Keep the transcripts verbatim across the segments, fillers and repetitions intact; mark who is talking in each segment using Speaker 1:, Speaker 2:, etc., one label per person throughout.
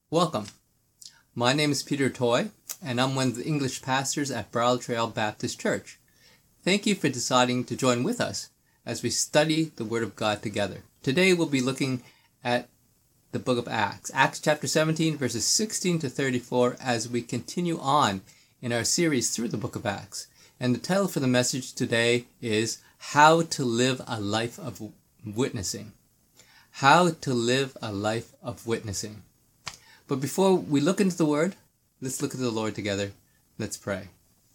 Speaker 1: Welcome. My name is Peter Toy, and I'm one of the English pastors at Bridle Trail Baptist Church. Thank you for deciding to join with us as we study the Word of God together. Today we'll be looking at the book of Acts, Acts chapter seventeen, verses sixteen to thirty-four, as we continue on in our series through the book of Acts. And the title for the message today is How to Live a Life of Witnessing. How to live a life of witnessing. But before we look into the Word, let's look at the Lord together. Let's pray.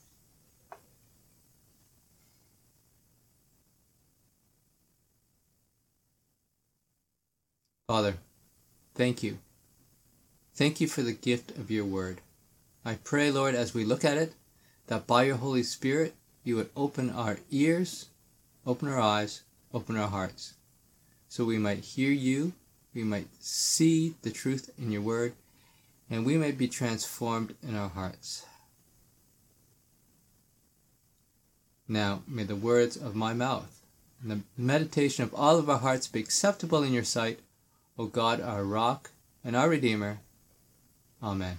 Speaker 1: Father, thank you. Thank you for the gift of your Word. I pray, Lord, as we look at it, that by your Holy Spirit, you would open our ears, open our eyes, open our hearts, so we might hear you, we might see the truth in your Word, and we may be transformed in our hearts. Now, may the words of my mouth and the meditation of all of our hearts be acceptable in your sight, O God, our rock and our Redeemer. Amen.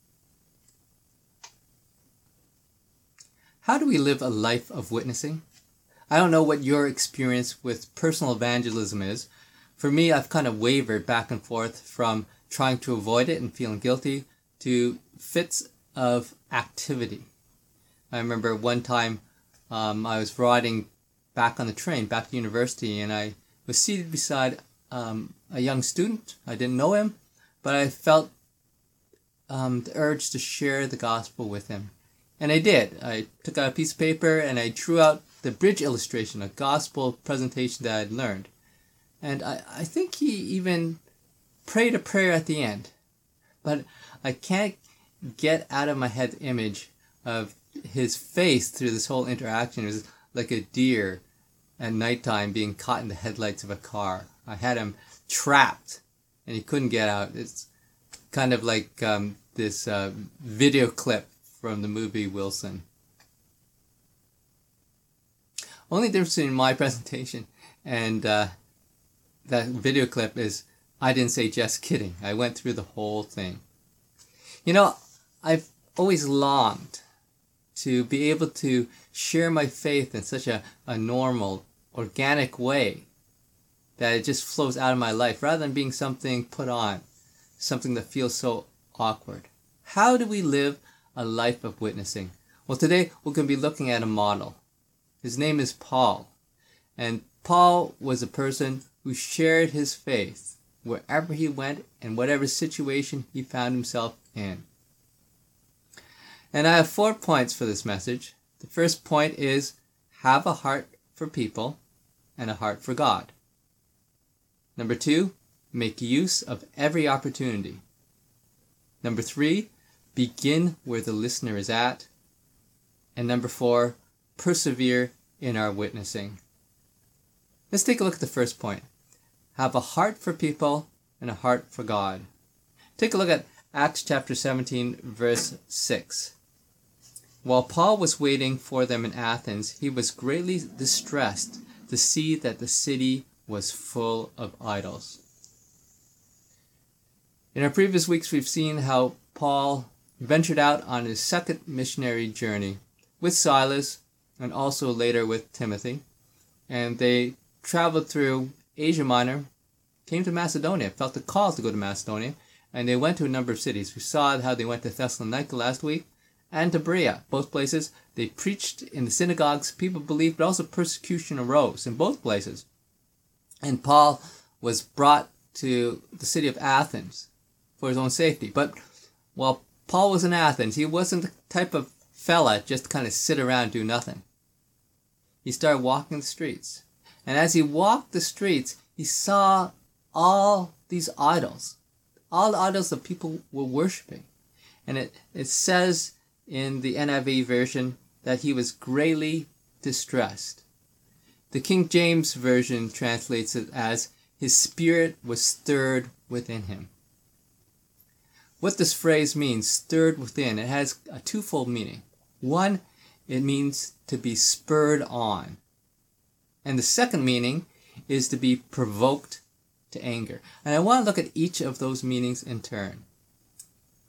Speaker 1: How do we live a life of witnessing? I don't know what your experience with personal evangelism is. For me, I've kind of wavered back and forth from trying to avoid it and feeling guilty to fits of activity. I remember one time um, I was riding back on the train, back to university, and I was seated beside um, a young student. I didn't know him, but I felt um, the urge to share the gospel with him. And I did. I took out a piece of paper and I drew out the bridge illustration, a gospel presentation that I'd learned. And I, I think he even prayed a prayer at the end. But I can't get out of my head the image of his face through this whole interaction. It was like a deer at nighttime being caught in the headlights of a car. I had him trapped and he couldn't get out. It's kind of like um, this uh, video clip from the movie Wilson. Only difference in my presentation and uh, that video clip is I didn't say just kidding. I went through the whole thing. You know, I've always longed to be able to share my faith in such a, a normal, organic way that it just flows out of my life rather than being something put on, something that feels so awkward. How do we live a life of witnessing? Well, today we're going to be looking at a model. His name is Paul. And Paul was a person who shared his faith wherever he went and whatever situation he found himself in. And I have four points for this message. The first point is have a heart for people and a heart for God. Number two, make use of every opportunity. Number three, begin where the listener is at. And number four, persevere in our witnessing. Let's take a look at the first point. Have a heart for people and a heart for God. Take a look at Acts chapter seventeen, verse six. While Paul was waiting for them in Athens, he was greatly distressed to see that the city was full of idols. In our previous weeks, we've seen how Paul ventured out on his second missionary journey with Silas and also later with Timothy. And they traveled through Asia Minor, came to Macedonia, felt the call to go to Macedonia, and they went to a number of cities. We saw how they went to Thessalonica last week and to Berea. Both places, they preached in the synagogues, people believed, but also persecution arose in both places. And Paul was brought to the city of Athens for his own safety. But while Paul was in Athens, he wasn't the type of fella just to kind of sit around and do nothing. He started walking the streets. And as he walked the streets, he saw all these idols. All the idols that people were worshiping. And it, it says in the N I V version that he was greatly distressed. The King James Version translates it as, his spirit was stirred within him. What this phrase means, stirred within, it has a twofold meaning. One, it means to be spurred on. And the second meaning is to be provoked to anger. And I want to look at each of those meanings in turn.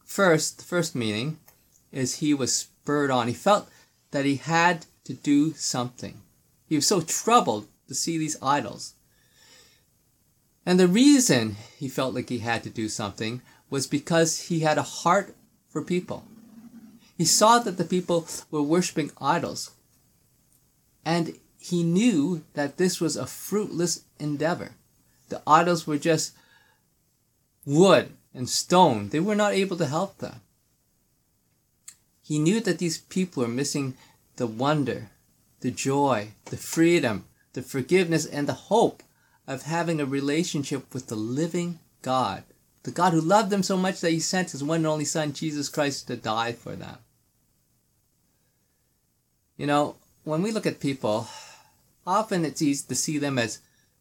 Speaker 1: First, the first meaning is he was spurred on. He felt that he had to do something. He was so troubled to see these idols. And the reason he felt like he had to do something was because he had a heart for people. He saw that the people were worshiping idols. And he knew that this was a fruitless endeavor. The idols were just wood and stone. They were not able to help them. He knew that these people were missing the wonder, the joy, the freedom, the forgiveness, and the hope of having a relationship with the living God. The God who loved them so much that he sent his one and only Son, Jesus Christ, to die for them. You know, when we look at people, often it's easy to see them as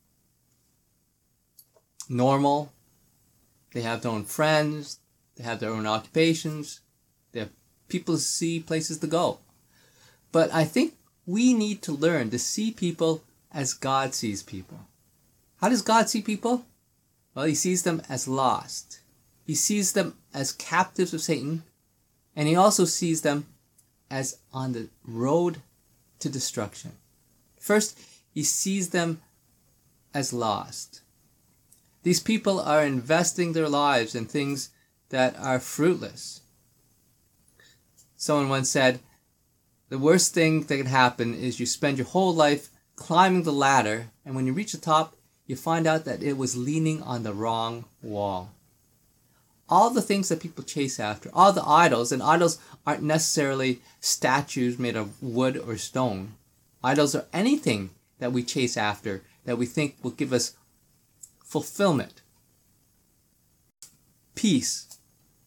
Speaker 1: normal. They have their own friends. They have their own occupations. They have people to see, places to go. But I think we need to learn to see people as God sees people. How does God see people? Well, he sees them as lost. He sees them as captives of Satan. And he also sees them as on the road to destruction. First, he sees them as lost. These people are investing their lives in things that are fruitless. Someone once said, the worst thing that can happen is you spend your whole life climbing the ladder, and when you reach the top, you find out that it was leaning on the wrong wall. All the things that people chase after, all the idols, and idols aren't necessarily statues made of wood or stone. Idols are anything that we chase after that we think will give us fulfillment, peace,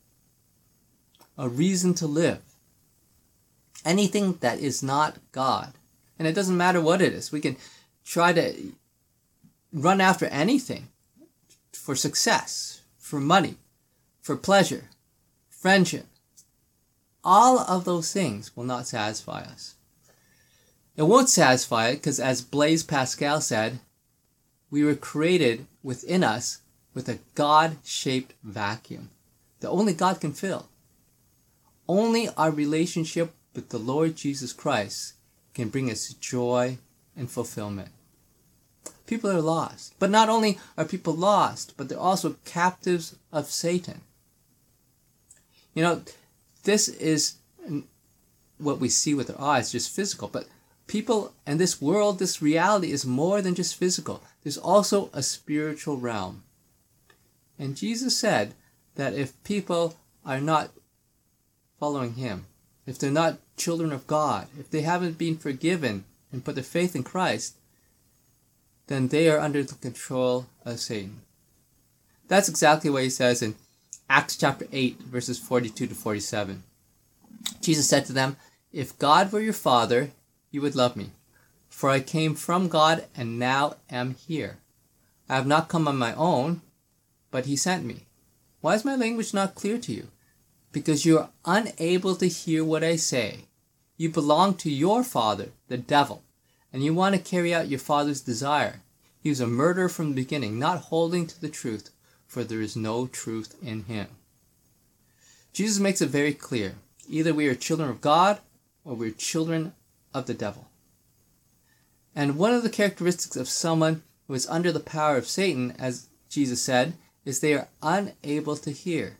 Speaker 1: a reason to live. Anything that is not God. And it doesn't matter what it is. We can try to run after anything for success, for money, for pleasure, friendship. All of those things will not satisfy us. It won't satisfy it because, as Blaise Pascal said, we were created within us with a God-shaped vacuum that only God can fill. Only our relationship with the Lord Jesus Christ can bring us joy and fulfillment. People are lost. But not only are people lost, but they're also captives of Satan. You know, this is what we see with our eyes, just physical. But people and this world, this reality is more than just physical. There's also a spiritual realm. And Jesus said that if people are not following him, if they're not children of God, if they haven't been forgiven and put their faith in Christ, then they are under the control of Satan. That's exactly what he says in Acts chapter eight, verses forty-two to forty-seven. Jesus said to them, "If God were your Father, you would love me, for I came from God and now am here. I have not come on my own, but he sent me. Why is my language not clear to you? Because you are unable to hear what I say. You belong to your father, the devil, and you want to carry out your father's desire. He was a murderer from the beginning, not holding to the truth, for there is no truth in him." Jesus makes it very clear. Either we are children of God or we're children of the devil. And one of the characteristics of someone who is under the power of Satan, as Jesus said, is they are unable to hear.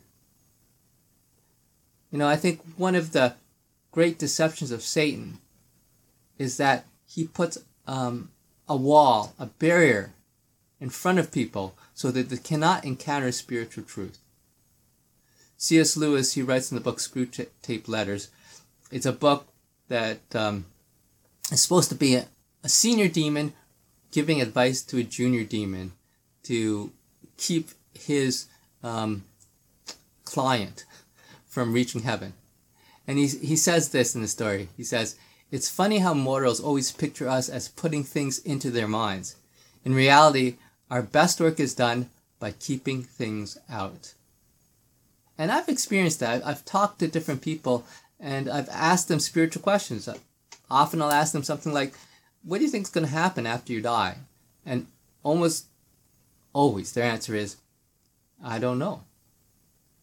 Speaker 1: You know, I think one of the great deceptions of Satan is that he puts um, a wall, a barrier in front of people so that they cannot encounter spiritual truth. C S Lewis, he writes in the book Screwtape Letters, it's a book that um, is supposed to be a, a senior demon giving advice to a junior demon to keep his um, client from reaching heaven. And he, he says this in the story. He says, "It's funny how mortals always picture us as putting things into their minds. In reality, our best work is done by keeping things out." And I've experienced that. I've talked to different people and I've asked them spiritual questions. Often I'll ask them something like, "What do you think is going to happen after you die?" And almost always their answer is, "I don't know."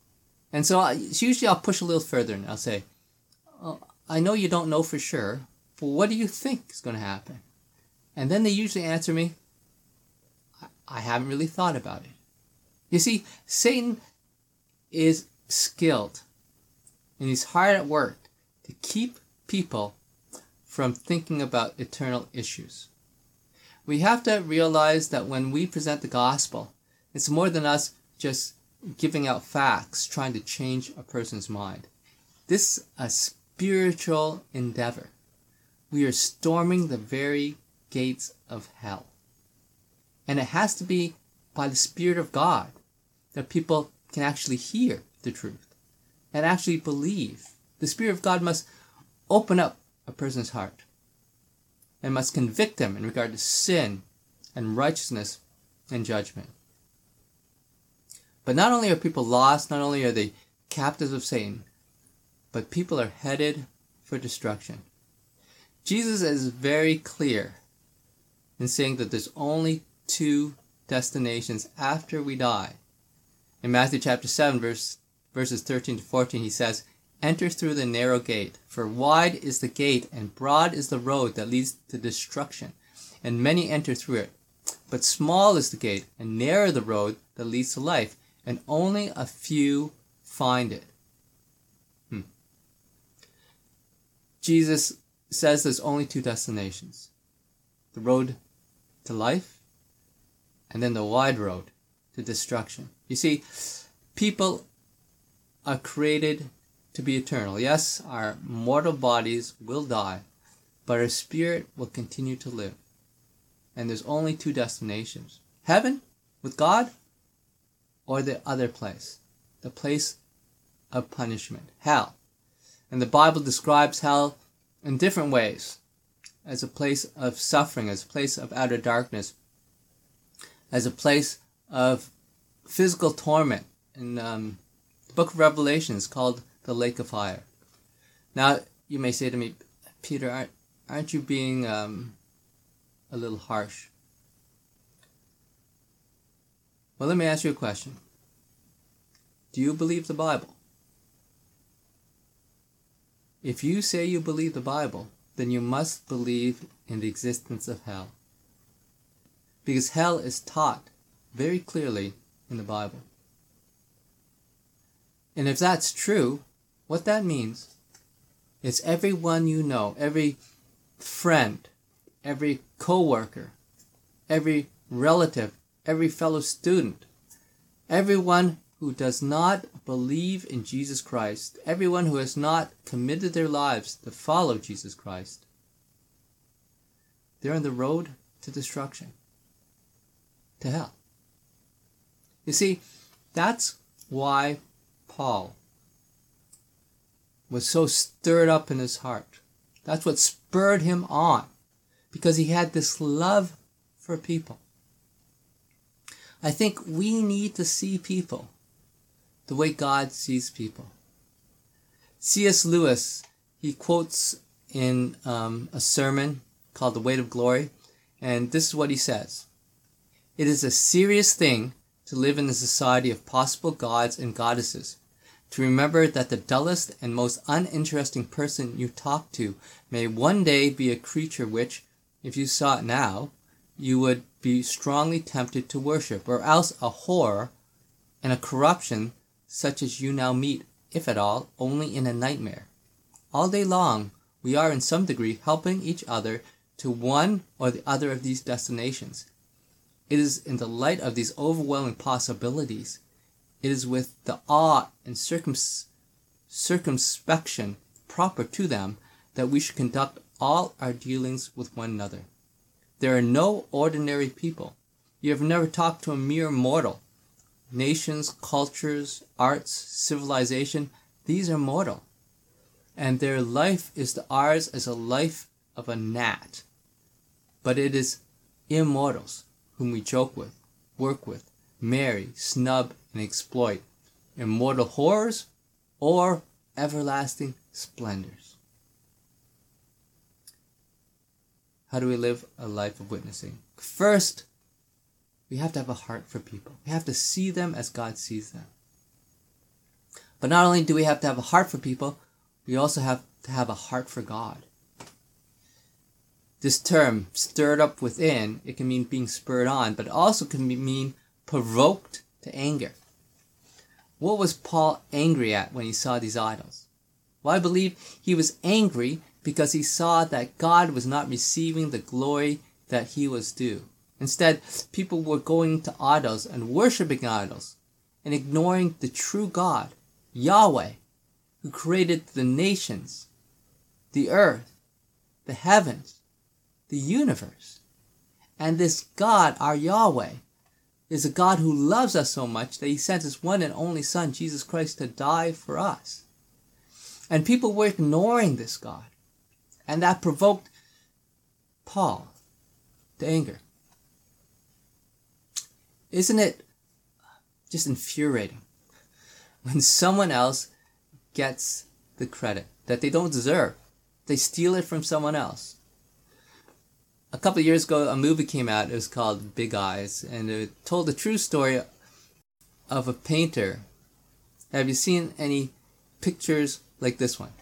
Speaker 1: And so I, usually I'll push a little further and I'll say, oh, I know you don't know for sure, but what do you think is going to happen? And then they usually answer me, I, I haven't really thought about it. You see, Satan is skilled and he's hard at work to keep people from thinking about eternal issues. We have to realize that when we present the gospel, it's more than us just giving out facts, trying to change a person's mind. This is a spiritual endeavor. We are storming the very gates of hell. And it has to be by the Spirit of God that people can actually hear the truth and actually believe. The Spirit of God must open up a person's heart and must convict them in regard to sin and righteousness and judgment. But not only are people lost, not only are they captives of Satan, but people are headed for destruction. Jesus is very clear in saying that there's only two destinations after we die. In Matthew chapter seven, verse, verses thirteen to fourteen, he says, "Enter through the narrow gate, for wide is the gate and broad is the road that leads to destruction, and many enter through it. But small is the gate and narrow the road that leads to life, and only a few find it." Hmm. Jesus says there's only two destinations. The road to life, and then the wide road to destruction. You see, people are created to be eternal. Yes, our mortal bodies will die, but our spirit will continue to live. And there's only two destinations. Heaven with God, or the other place, the place of punishment, hell. And the Bible describes hell in different ways, as a place of suffering, as a place of outer darkness, as a place of physical torment. In um, the book of Revelation is called the lake of fire. Now, you may say to me, Peter, aren't, aren't you being um, a little harsh? Well, let me ask you a question. Do you believe the Bible? If you say you believe the Bible, then you must believe in the existence of hell. Because hell is taught very clearly in the Bible. And if that's true, what that means is everyone you know, every friend, every co-worker, every relative, every fellow student, everyone who does not believe in Jesus Christ, everyone who has not committed their lives to follow Jesus Christ, they're on the road to destruction, to hell. You see, that's why Paul was so stirred up in his heart. That's what spurred him on, because he had this love for people. I think we need to see people the way God sees people. C S Lewis, he quotes in um, a sermon called The Weight of Glory, and this is what he says. "It is a serious thing to live in a society of possible gods and goddesses, to remember that the dullest and most uninteresting person you talk to may one day be a creature which, if you saw it now, you would be strongly tempted to worship, or else a horror and a corruption such as you now meet, if at all, only in a nightmare. All day long, we are in some degree helping each other to one or the other of these destinations. It is in the light of these overwhelming possibilities, it is with the awe and circums- circumspection proper to them that we should conduct all our dealings with one another. There are no ordinary people. You have never talked to a mere mortal. Nations, cultures, arts, civilization, these are mortal. And their life is to ours as a life of a gnat. But it is immortals whom we joke with, work with, marry, snub, and exploit. Immortal horrors or everlasting splendors. How do we live a life of witnessing? First, we have to have a heart for people. We have to see them as God sees them. But not only do we have to have a heart for people, we also have to have a heart for God. This term, stirred up within, it can mean being spurred on, but it also can mean provoked to anger. What was Paul angry at when he saw these idols? Well, I believe he was angry because he saw that God was not receiving the glory that he was due. Instead, people were going to idols and worshiping idols and ignoring the true God, Yahweh, who created the nations, the earth, the heavens, the universe. And this God, our Yahweh, is a God who loves us so much that he sent his one and only Son, Jesus Christ, to die for us. And people were ignoring this God. And that provoked Paul to anger. Isn't it just infuriating when someone else gets the credit that they don't deserve? They steal it from someone else. A couple of years ago, a movie came out. It was called Big Eyes, and it told the true story of a painter. Have you seen any pictures like this one?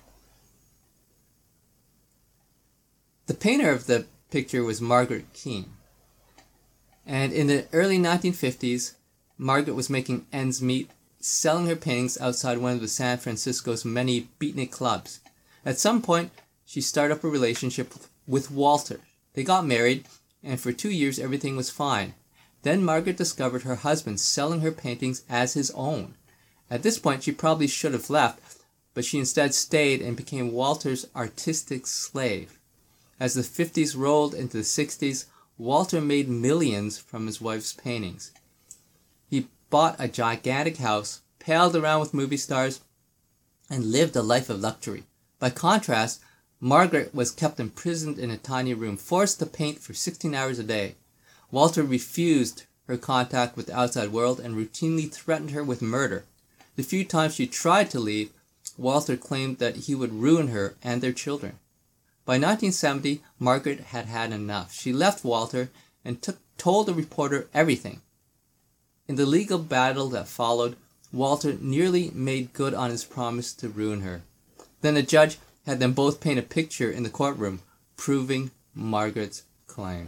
Speaker 1: The painter of the picture was Margaret Keane. And in the early nineteen fifties, Margaret was making ends meet, selling her paintings outside one of the San Francisco's many beatnik clubs. At some point, she started up a relationship with Walter. They got married, and for two years everything was fine. Then Margaret discovered her husband selling her paintings as his own. At this point, she probably should have left, but she instead stayed and became Walter's artistic slave. As the fifties rolled into the sixties, Walter made millions from his wife's paintings. He bought a gigantic house, palled around with movie stars, and lived a life of luxury. By contrast, Margaret was kept imprisoned in a tiny room, forced to paint for sixteen hours a day. Walter refused her contact with the outside world and routinely threatened her with murder. The few times she tried to leave, Walter claimed that he would ruin her and their children. By nineteen seventy, Margaret had had enough. She left Walter and took, told the reporter everything. In the legal battle that followed, Walter nearly made good on his promise to ruin her. Then the judge had them both paint a picture in the courtroom, proving Margaret's claim.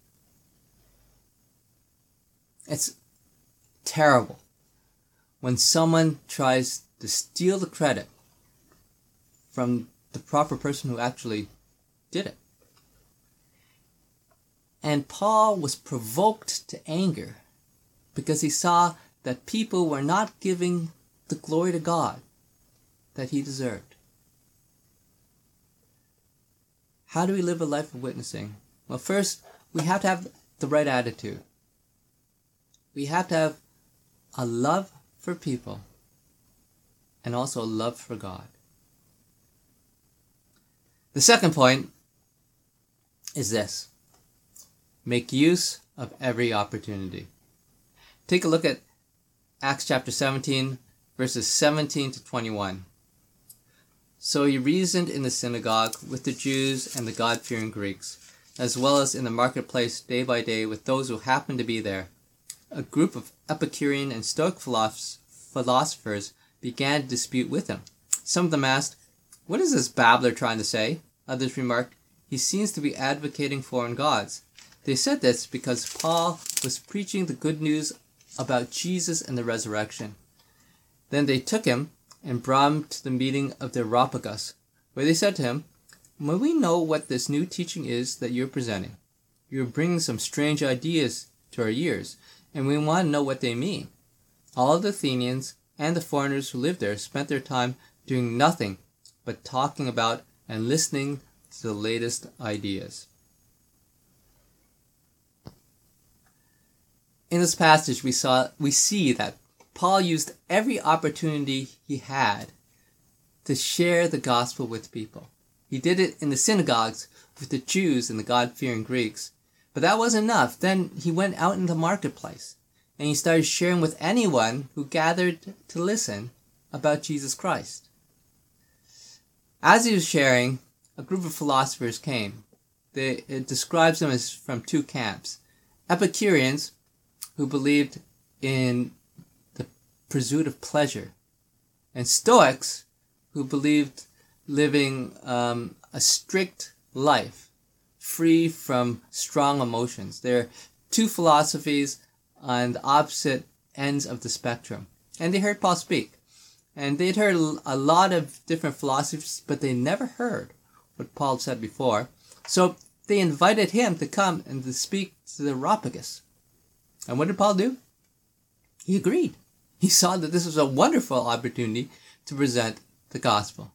Speaker 1: It's terrible when someone tries to steal the credit from the proper person who actually did it. And Paul was provoked to anger because he saw that people were not giving the glory to God that he deserved. How do we live a life of witnessing? Well, first, we have to have the right attitude. We have to have a love for people and also a love for God. The second point is this: make use of every opportunity. Take a look at Acts chapter seventeen, verses seventeen to twenty-one. So he reasoned in the synagogue with the Jews and the God-fearing Greeks, as well as in the marketplace day by day with those who happened to be there. A group of Epicurean and Stoic philosophers began to dispute with him. Some of them asked, "What is this babbler trying to say?" Others remarked, "He seems to be advocating foreign gods." They said this because Paul was preaching the good news about Jesus and the resurrection. Then they took him and brought him to the meeting of the Areopagus, where they said to him, "May we know what this new teaching is that you're presenting? You're bringing some strange ideas to our ears, and we want to know what they mean." All the Athenians and the foreigners who lived there spent their time doing nothing but talking about and listening to the latest ideas. In this passage, we saw we see that Paul used every opportunity he had to share the gospel with people. He did it in the synagogues with the Jews and the God-fearing Greeks. But that wasn't enough. Then he went out in the marketplace and he started sharing with anyone who gathered to listen about Jesus Christ. As he was sharing, a group of philosophers came. They, it describes them as from two camps. Epicureans, who believed in the pursuit of pleasure and Stoics, who believed living um, a strict life, free from strong emotions. They're two philosophies on the opposite ends of the spectrum. And they heard Paul speak. And they'd heard a lot of different philosophies, but they never heard what Paul said before. So they invited him to come and to speak to the Areopagus. And what did Paul do? He agreed. He saw that this was a wonderful opportunity to present the gospel.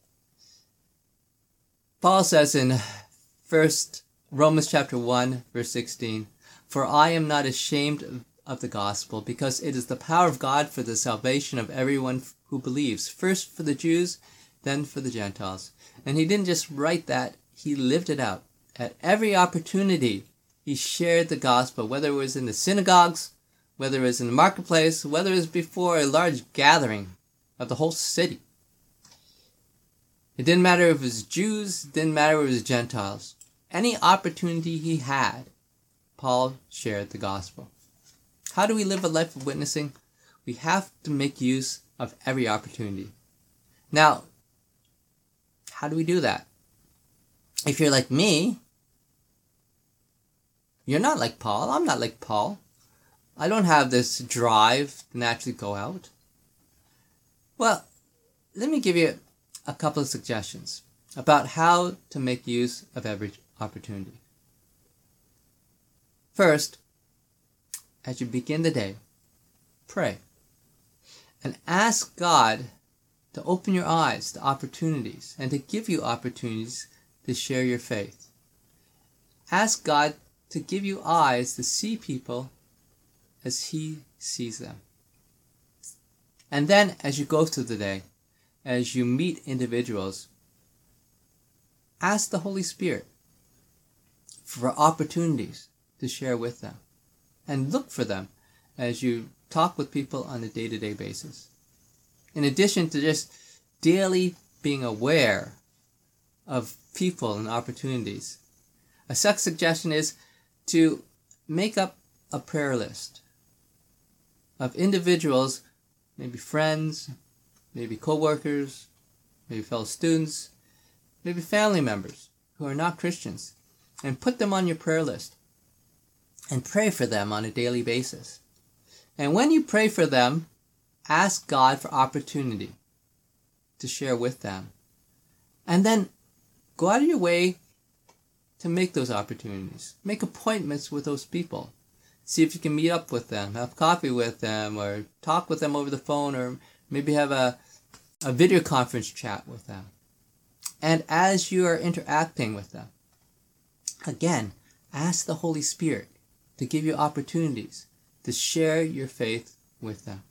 Speaker 1: Paul says in First Romans chapter one, verse sixteen, "For I am not ashamed of the gospel, because it is the power of God for the salvation of everyone who believes, first for the Jews, then for the Gentiles." And he didn't just write that, he lived it out. At every opportunity, he shared the gospel, whether it was in the synagogues, whether it was in the marketplace, whether it was before a large gathering of the whole city. It didn't matter if it was Jews, it didn't matter if it was Gentiles. Any opportunity he had, Paul shared the gospel. How do we live a life of witnessing? We have to make use of every opportunity. Now, how do we do that? If you're like me, you're not like Paul. I'm not like Paul. I don't have this drive to naturally go out. Well, let me give you a couple of suggestions about how to make use of every opportunity. First, as you begin the day, pray and ask God to open your eyes to opportunities and to give you opportunities to share your faith. Ask God to give you eyes to see people as He sees them. And then, as you go through the day, as you meet individuals, ask the Holy Spirit for opportunities to share with them. And look for them as you talk with people on a day-to-day basis. In addition to just daily being aware of people and opportunities, a second suggestion is to make up a prayer list of individuals, maybe friends, maybe co-workers, maybe fellow students, maybe family members who are not Christians, and put them on your prayer list and pray for them on a daily basis. And when you pray for them, ask God for opportunity to share with them. And then go out of your way to make those opportunities. Make appointments with those people. See if you can meet up with them, have coffee with them, or talk with them over the phone, or maybe have a, a video conference chat with them. And as you are interacting with them, again, ask the Holy Spirit to give you opportunities to share your faith with them.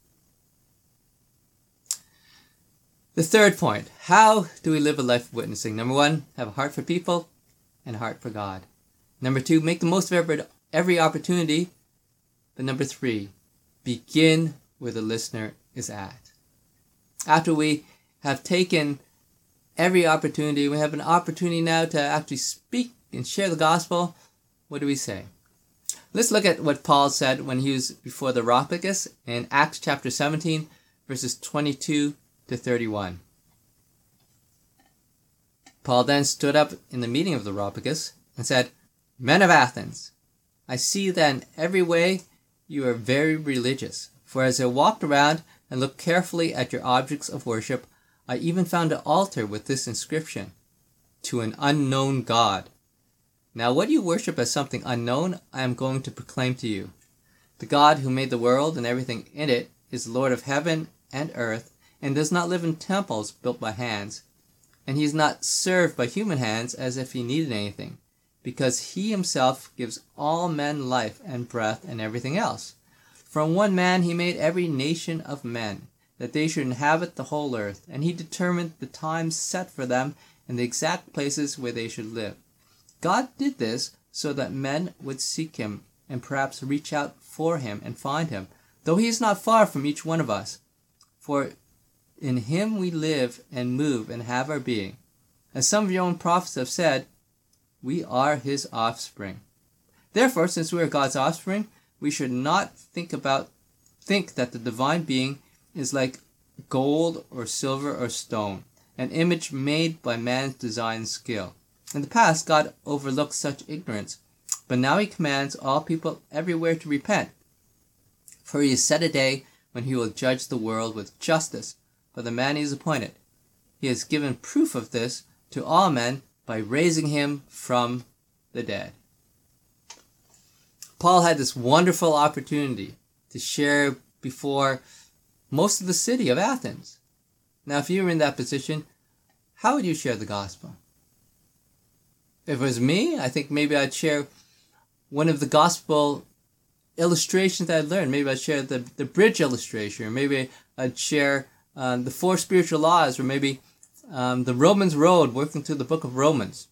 Speaker 1: The third point, how do we live a life of witnessing? Number one, have a heart for people and a heart for God. Number two, make the most of every, every opportunity. But number three, begin where the listener is at. After we have taken every opportunity, we have an opportunity now to actually speak and share the gospel. What do we say? Let's look at what Paul said when he was before the Areopagus in Acts chapter seventeen, verses twenty-two to thirty-one. Paul then stood up in the meeting of the Areopagus and said, "Men of Athens, I see that in every way you are very religious. For as I walked around and looked carefully at your objects of worship, I even found an altar with this inscription, 'To an unknown God.' Now what you worship as something unknown, I am going to proclaim to you. The God who made the world and everything in it is Lord of heaven and earth, and does not live in temples built by hands. And he is not served by human hands as if he needed anything, because he himself gives all men life and breath and everything else. From one man he made every nation of men, that they should inhabit the whole earth, and he determined the times set for them and the exact places where they should live. God did this so that men would seek him and perhaps reach out for him and find him, though he is not far from each one of us. For in him we live and move and have our being. As some of your own prophets have said, we are his offspring. Therefore, since we are God's offspring, we should not think about think that the divine being is like gold or silver or stone, an image made by man's design and skill. In the past, God overlooked such ignorance, but now he commands all people everywhere to repent. For he has set a day when he will judge the world with justice by the man he has appointed. He has given proof of this to all men by raising him from the dead. Paul had this wonderful opportunity to share before most of the city of Athens. Now, if you were in that position, how would you share the gospel? If it was me, I think maybe I'd share one of the gospel illustrations that I learned. Maybe I'd share the, the bridge illustration, or maybe I'd share um, the four spiritual laws, or maybe um, the Romans Road, working through the book of Romans.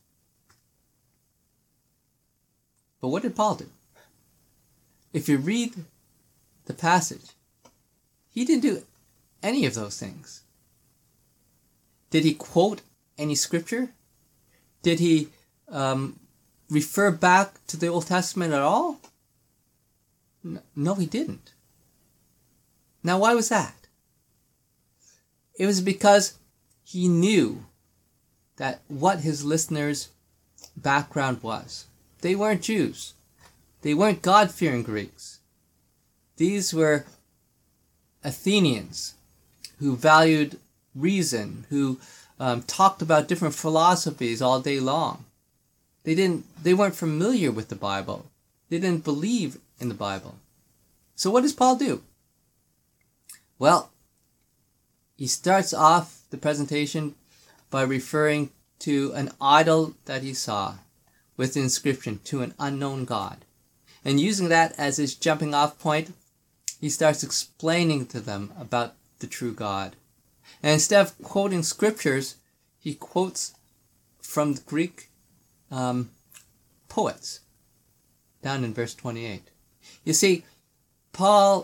Speaker 1: But what did Paul do? If you read the passage, he didn't do any of those things. Did he quote any scripture? Did he um, refer back to the Old Testament at all? No, he didn't. Now, why was that? It was because he knew that what his listeners' background was. They weren't Jews. They weren't God-fearing Greeks. These were Athenians who valued reason, who um, talked about different philosophies all day long. They didn't. They weren't familiar with the Bible. They didn't believe in the Bible. So what does Paul do? Well, he starts off the presentation by referring to an idol that he saw with the inscription, "To an unknown God." And using that as his jumping off point, he starts explaining to them about the true God. And instead of quoting scriptures, he quotes from the Greek um, poets, down in verse twenty-eight. You see, Paul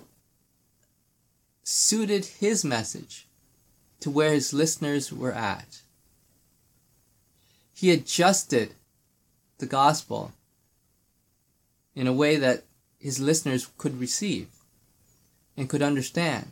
Speaker 1: suited his message to where his listeners were at. He adjusted the gospel in a way that his listeners could receive and could understand.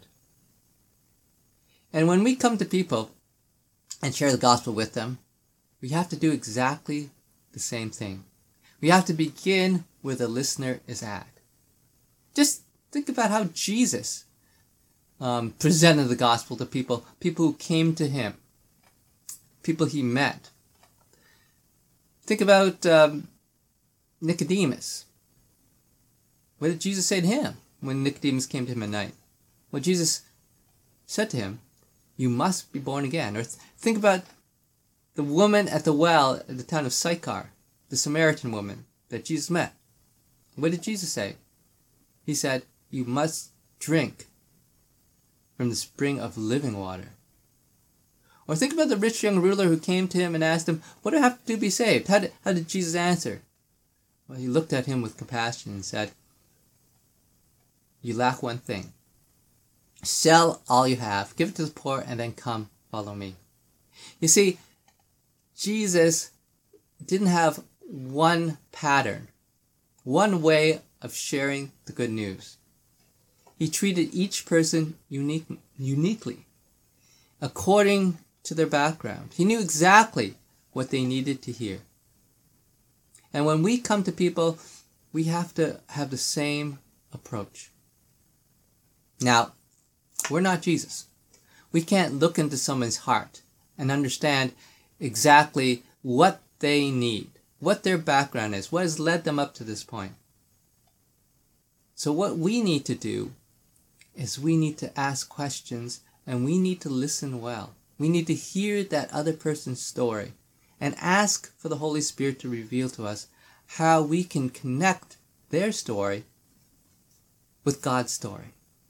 Speaker 1: And when we come to people and share the gospel with them, we have to do exactly the same thing. We have to begin where the listener is at. Just think about how Jesus um, presented the gospel to people, people who came to him, people he met. Think about um, Nicodemus. What did Jesus say to him when Nicodemus came to him at night? Well, Jesus said to him, "You must be born again." Or th- think about the woman at the well at the town of Sychar, the Samaritan woman that Jesus met. What did Jesus say? He said, "You must drink from the spring of living water." Or think about the rich young ruler who came to him and asked him, "What do I have to do to be saved?" How did, how did Jesus answer? Well, he looked at him with compassion and said, "You lack one thing. Sell all you have, give it to the poor, and then come follow me." You see, Jesus didn't have one pattern, one way of sharing the good news. He treated each person unique, uniquely, according to their background. He knew exactly what they needed to hear. And when we come to people, we have to have the same approach. Now, we're not Jesus. We can't look into someone's heart and understand exactly what they need, what their background is, what has led them up to this point. So what we need to do is we need to ask questions and we need to listen well. We need to hear that other person's story and ask for the Holy Spirit to reveal to us how we can connect their story with God's story.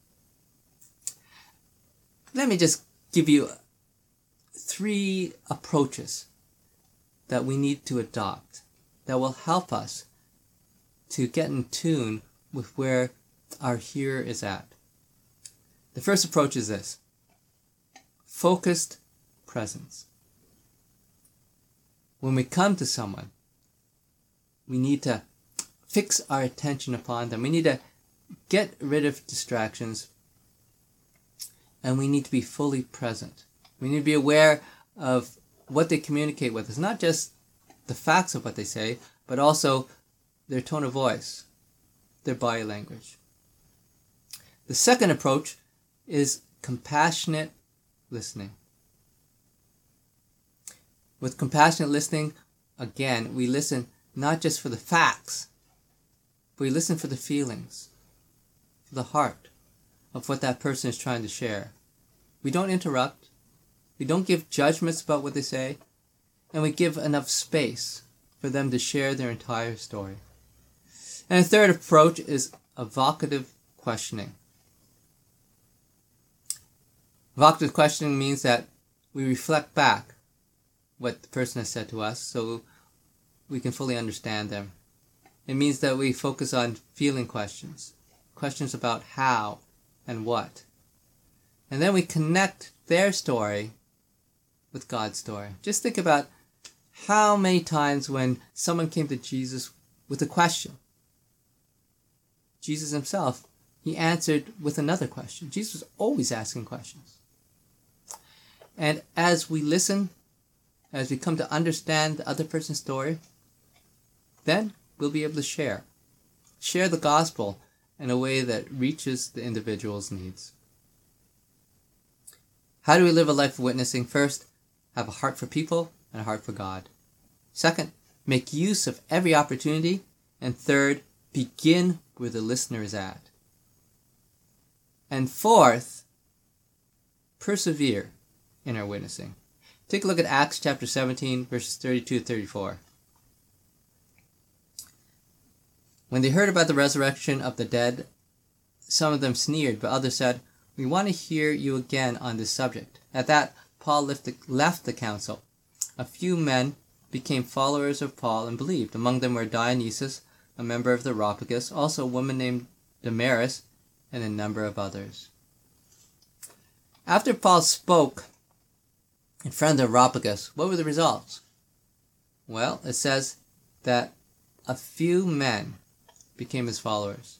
Speaker 1: Let me just give you three approaches that we need to adopt that will help us to get in tune with where our hearer is at. The first approach is this: focused presence. When we come to someone, we need to fix our attention upon them. We need to get rid of distractions and we need to be fully present. We need to be aware of what they communicate with us, not just the facts of what they say, but also their tone of voice, their body language. The second approach is compassionate listening. With compassionate listening, again, we listen not just for the facts, but we listen for the feelings, for the heart of what that person is trying to share. We don't interrupt. We don't give judgments about what they say, and we give enough space for them to share their entire story. And a third approach is evocative questioning. Evocative questioning means that we reflect back what the person has said to us so we can fully understand them. It means that we focus on feeling questions, questions about how and what. And then we connect their story with God's story. Just think about how many times when someone came to Jesus with a question, Jesus himself, he answered with another question. Jesus was always asking questions. And as we listen, as we come to understand the other person's story, then we'll be able to share. Share the gospel in a way that reaches the individual's needs. How do we live a life of witnessing? First, have a heart for people and a heart for God. Second, make use of every opportunity. And third, begin where the listener is at. And fourth, persevere in our witnessing. Take a look at Acts chapter seventeen, verses thirty-two to thirty-four. When they heard about the resurrection of the dead, some of them sneered, but others said, "We want to hear you again on this subject." At that, Paul left the, left the council. A few men became followers of Paul and believed. Among them were Dionysius, a member of the Areopagus, also a woman named Damaris, and a number of others. After Paul spoke in front of the Areopagus, what were the results? Well, it says that a few men became his followers.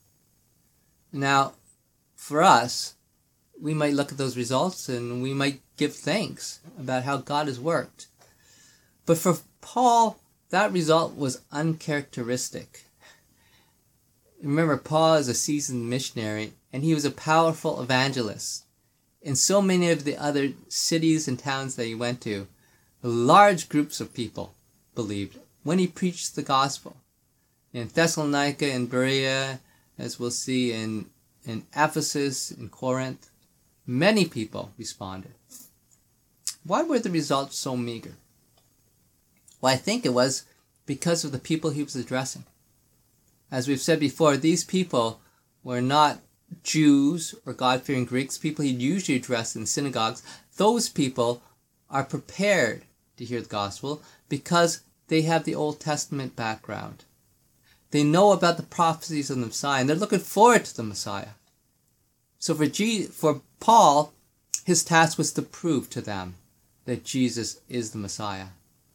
Speaker 1: Now, for us, we might look at those results and we might give thanks about how God has worked. But for Paul, that result was uncharacteristic. Remember, Paul is a seasoned missionary, and he was a powerful evangelist. In so many of the other cities and towns that he went to, large groups of people believed when he preached the gospel. In Thessalonica, in Berea, as we'll see in, in Ephesus, in Corinth, many people responded. Why were the results so meager? Well, I think it was because of the people he was addressing. As we've said before, these people were not Jews or God-fearing Greeks, people he'd usually address in synagogues. Those people are prepared to hear the gospel because they have the Old Testament background. They know about the prophecies of the Messiah, and they're looking forward to the Messiah. So for G- for Paul, his task was to prove to them that Jesus is the Messiah.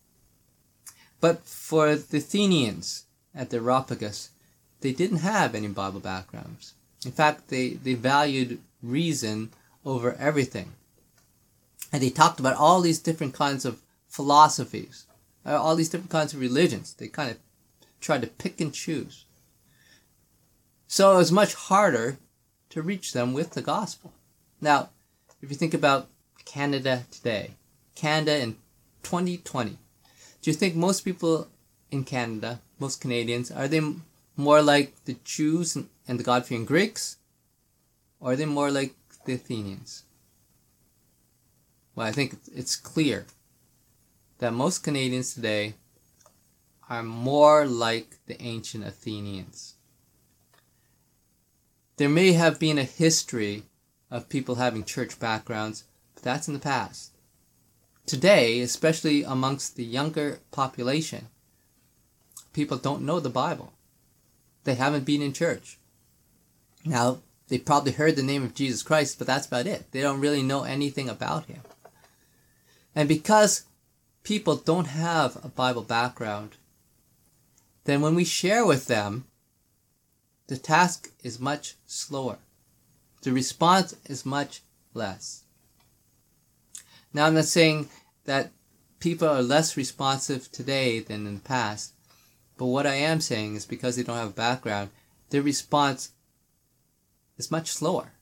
Speaker 1: But for the Athenians at the Areopagus, they didn't have any Bible backgrounds. In fact, they, they valued reason over everything. And they talked about all these different kinds of philosophies, all these different kinds of religions. They kind of tried to pick and choose. So it was much harder to reach them with the gospel. Now, if you think about Canada today, Canada in twenty twenty, do you think most people in Canada, most Canadians, are they more like the Jews and the God-fearing Greeks? Or are they more like the Athenians? Well, I think it's clear that most Canadians today are more like the ancient Athenians. There may have been a history of people having church backgrounds, but that's in the past. Today, especially amongst the younger population, people don't know the Bible. They haven't been in church. Now, they probably heard the name of Jesus Christ, but that's about it. They don't really know anything about him. And because people don't have a Bible background, then when we share with them, the task is much slower. The response is much less. Now, I'm not saying that people are less responsive today than in the past, but what I am saying is because they don't have a background, their response is much slower.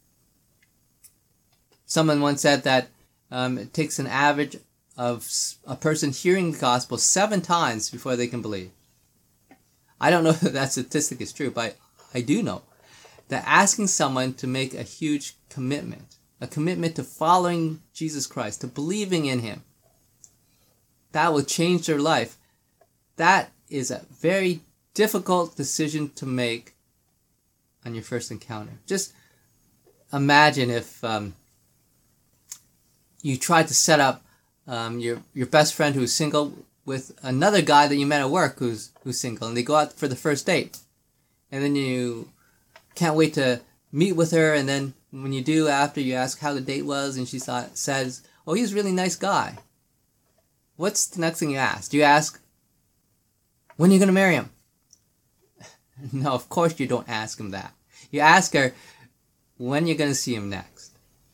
Speaker 1: Someone once said that um, it takes an average of a person hearing the gospel seven times before they can believe. I don't know if that statistic is true, but I do know that asking someone to make a huge commitment, a commitment to following Jesus Christ, to believing in Him, that will change their life. That is a very difficult decision to make on your first encounter. Just imagine if um, you tried to set up um, your your best friend who's single with another guy that you met at work who's who's single, and they go out for the first date, and then you can't wait to meet with her, and then when you do, after you ask how the date was, and she says, "Oh, he's a really nice guy." What's the next thing you ask? Do you ask, "When are you going to marry him?" No, of course you don't ask him that. You ask her, when you're going to see him next.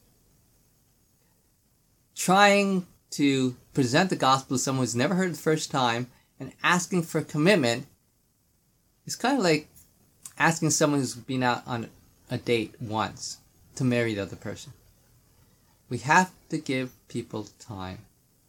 Speaker 1: Trying to present the gospel to someone who's never heard it the first time and asking for commitment is kind of like asking someone who's been out on a date once to marry the other person. We have to give people time.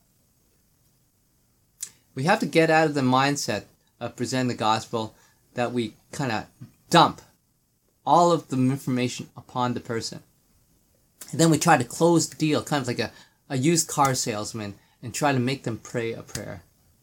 Speaker 1: We have to get out of the mindset of presenting the gospel that we kind of dump all of the information upon the person. And then we try to close the deal, kind of like a, a used car salesman, and try to make them pray a prayer.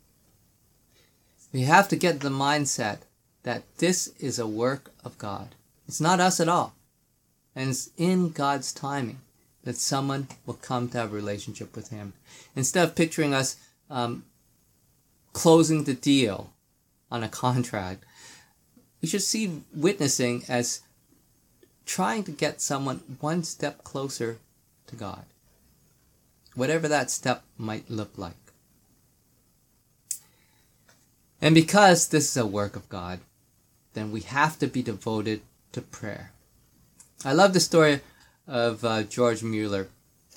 Speaker 1: We have to get the mindset that this is a work of God. It's not us at all. And it's in God's timing that someone will come to have a relationship with Him. Instead of picturing us um, closing the deal on a contract, we should see witnessing as trying to get someone one step closer to God, whatever that step might look like. And because this is a work of God, then we have to be devoted to prayer. I love the story of uh, George Mueller.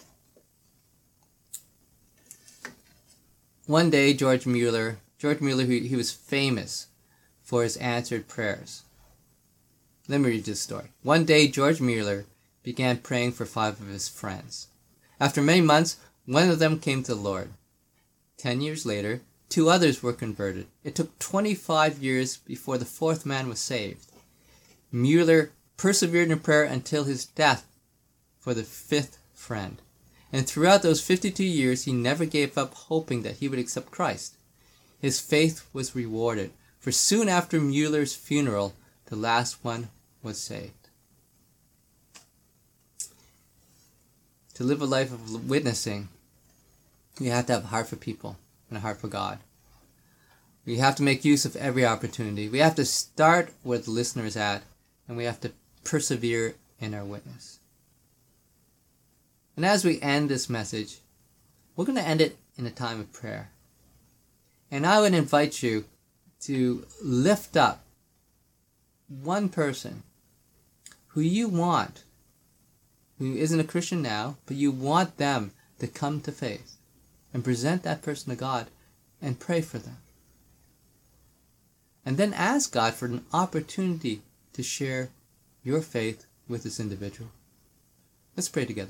Speaker 1: One day, George Mueller, George Mueller, he, he was famous for his answered prayers. Let me read this story. One day, George Mueller began praying for five of his friends. After many months, one of them came to the Lord. Ten years later, two others were converted. It took twenty-five years before the fourth man was saved. Mueller persevered in prayer until his death for the fifth friend. And throughout those fifty-two years, he never gave up hoping that he would accept Christ. His faith was rewarded, for soon after Mueller's funeral, the last one was saved. To live a life of witnessing, we have to have a heart for people and a heart for God. We have to make use of every opportunity. We have to start where the listener is at, and we have to persevere in our witness. And as we end this message, we're going to end it in a time of prayer. And I would invite you to lift up one person who you want, who isn't a Christian now, but you want them to come to faith, and present that person to God and pray for them. And then ask God for an opportunity to share your faith with this individual. Let's pray together.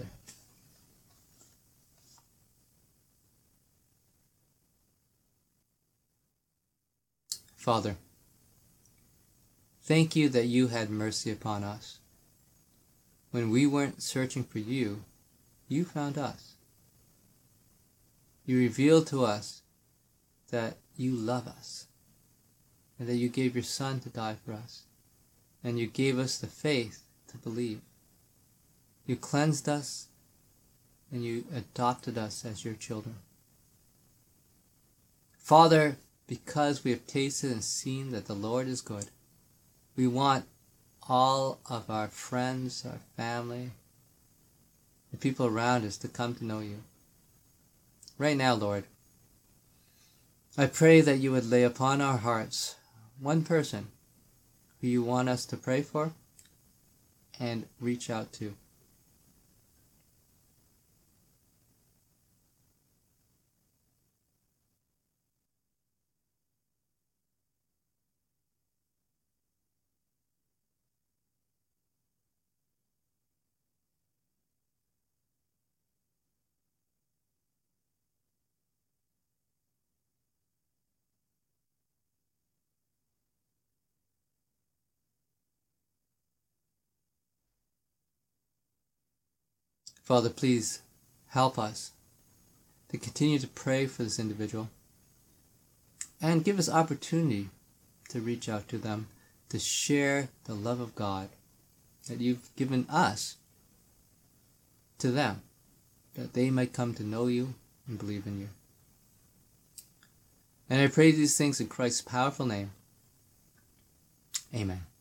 Speaker 1: Father, thank you that you had mercy upon us. When we weren't searching for you, you found us. You revealed to us that you love us, and that you gave your Son to die for us, and you gave us the faith to believe. You cleansed us, and you adopted us as your children. Father, because we have tasted and seen that the Lord is good, we want all of our friends, our family, the people around us to come to know you. Right now, Lord, I pray that you would lay upon our hearts one person who you want us to pray for and reach out to. Father, please help us to continue to pray for this individual and give us opportunity to reach out to them, to share the love of God that you've given us to them, that they might come to know you and believe in you. And I pray these things in Christ's powerful name. Amen.